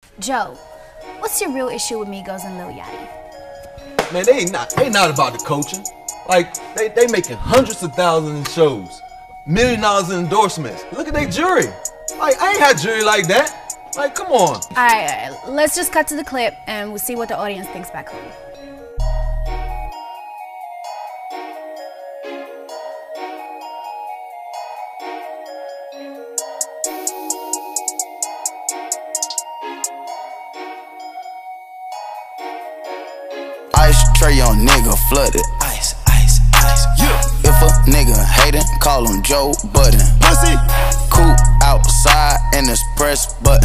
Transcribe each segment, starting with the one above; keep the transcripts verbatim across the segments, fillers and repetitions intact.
Joe, what's your real issue with Migos and Lil Yachty? Man, they ain't not they not about the coaching. Like they they making hundreds of thousands in shows, million dollars in endorsements. Look at their jury. Like I ain't had jury like that. Like come on. All right, all right, let's just cut to the clip and we'll see what the audience thinks back home. Ice tray on nigga flooded. Ice, ice, ice. Yeah. If a nigga hatin', call him Joe Budden. Pussy. Coop outside and this press button.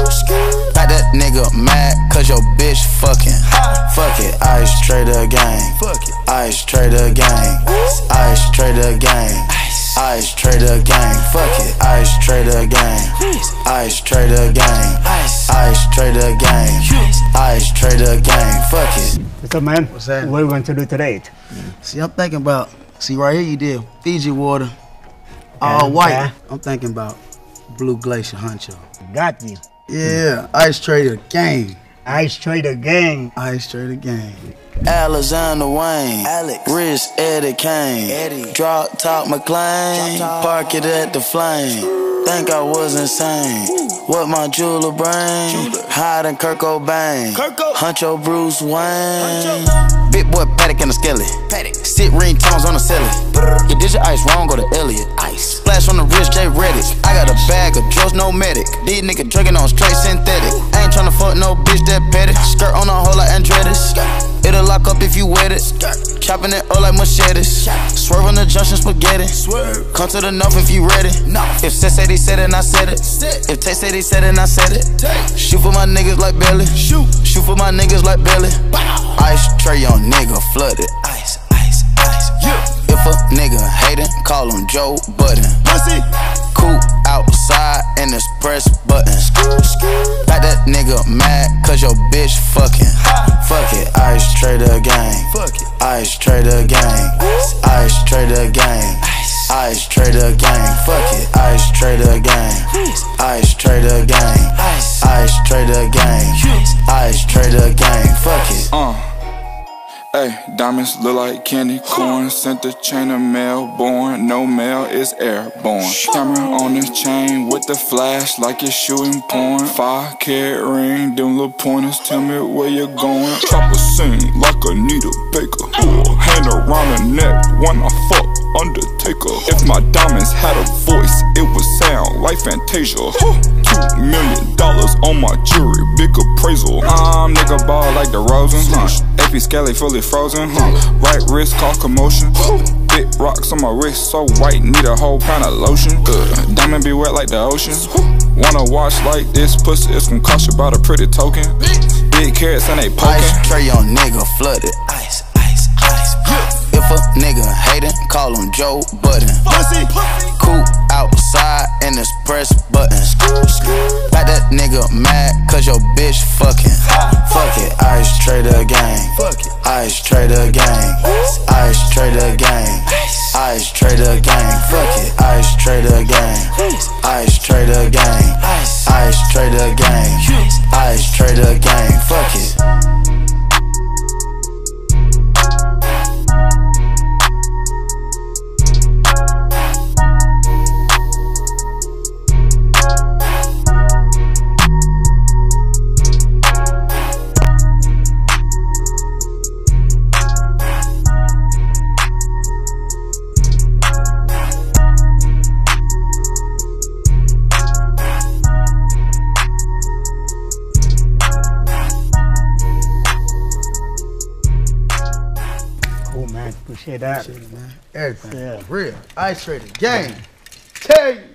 Got that nigga mad cause your bitch fucking. Fuck it, ice trader gang. Fuck it, ice trader gang. Ice trader gang. Ice trader gang. Fuck it, ice trader gang. Ice trader gang. Ice trader gang. Ice trader gang. Fuck it. What's up, man? What's that? What are we going to do today? See, I'm thinking about, see right here you did Fiji water, all And, white. uh, I'm thinking about Blue Glacier Huncho. Got you. Yeah, Ice Trader Gang. Ice Trader Gang. Ice Trader Gang. Alexander Wayne, Alex, Rich Eddie Kane, Eddie, Drop Top McLean, park it at the flame. Think I was insane. What my jeweler brain? Hiding Kurt Cobain. Huncho Bruce Wayne. Big boy Paddock in the skelly. Sit ring tones on the celly. You did your ice wrong, go to Elliot. Ice. Splash on the wrist, J Reddick. I got a bag of drugs, no medic. These niggas drinking on straight synthetic. I ain't tryna fuck no bitch that petty. Skirt on a hole like Andretti's. It'll lock up if you wet it. Chopping it up like machetes. Swerve on the junction spaghetti. Come to the north if you ready. If Seth said he said it, and I said it. If Tay said he said it, and I said it. Shoot for my niggas like Belly. Shoot. Shoot for my niggas like Belly. Ice tray on nigga flooded. Ice, ice, ice. If a nigga hatin', call him Joe Budden. Pussy. Coop outside and this press button. Got that nigga mad cause your bitch fucking. Fuck it, ice trader gang. Fuck it, ice trader gang. Ice trader gang. Ice trader gang. Fuck it, ice trader gang. Ice trader gang. Ice trader gang. Ice trader gang. Fuck it. Uh. Hey, diamonds look like candy corn. Sent the chain of mail, born. No mail is airborne. Camera on the chain with the flash like it's shooting porn. Five carat ring, them little pointers tell me where you're going. Chopper sing like Anita Baker. Ooh, hand around the neck when I fuck Undertaker. If my diamonds had a voice, it would sound like Fantasia. Two million dollars on my jewelry, big appraisal. I'm nigga ball like the Rosen. A P Skelly fully frozen, huh? Right wrist cause commotion. Big rocks on my wrist, so white, need a whole pound of lotion. Uh, diamond be wet like the ocean. Wanna watch like this pussy, it's gonna cost you about a pretty token. Big carrots and they poking. Ice tray on nigga flooded. Ice, ice, ice. If a nigga hatin', call him Joe Budden. Pussy. Coop outside and this press button. Got that nigga mad cause your bitch fucking. Fuck it, ice trader gang. Ice trader gang. Ice trader gang. Ice trader gang. Fuck it, ice trader gang. Ice trader gang. Ice trader gang. Ice trader gang. Fuck it. Cool, man. Appreciate that. Appreciate it, man. Everything. Yeah. Real. Ice Trader Gang. Tell you.